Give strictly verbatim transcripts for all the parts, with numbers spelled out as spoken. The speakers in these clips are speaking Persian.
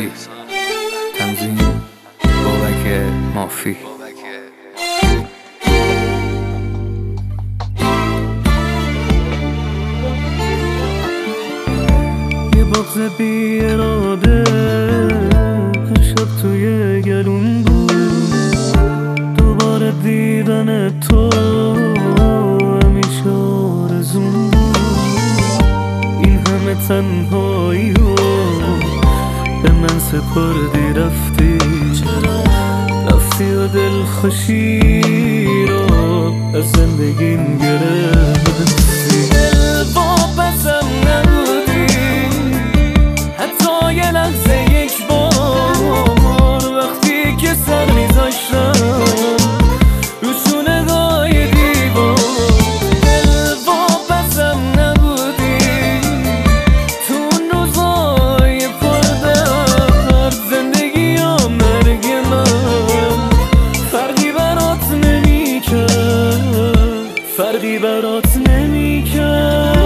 ساندی تنظیم بابک مافی. یه بغض بی اراده هر شب توی گلوم بود، دوباره دیدن تو همیشه آرزوم بود. این همه تنهایی رو به من سپردی، رفتی رفتی و دلخوشی رو از زندگیم گرفتی. دل واپسم نبودی حتی یه لحظه، یک بار وقتی که سر میذاشتم رو شونه‌های دیوار. دل واپسم نبودی تو اون روزای پردرد، زندگی یا مرگ من فرقی برات نمی‌کرد، فرقی برات نمی‌کرد.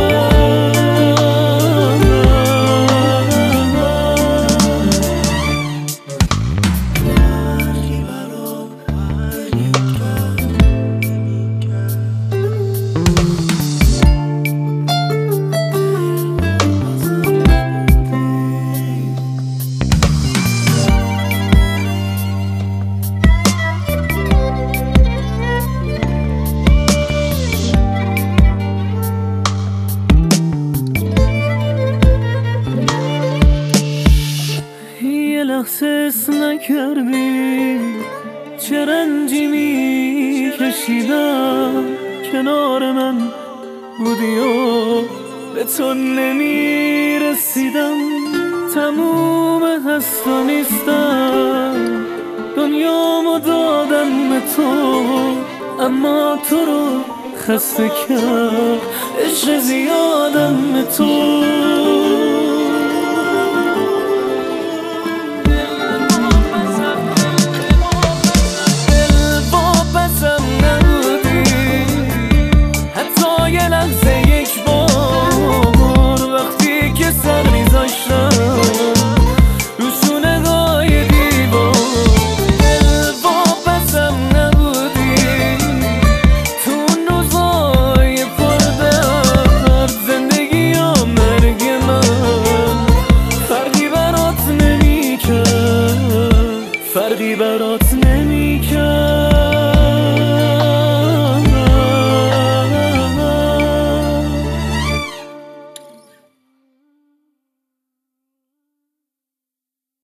لحظه حس نکردی چه رنجی میکشیدم، کنار من بودی و به تو نمیرسیدم. تموم هست و نیستم، دنیامو دادم به تو، اما تو رو خسته کرد عشق زیادم به تو.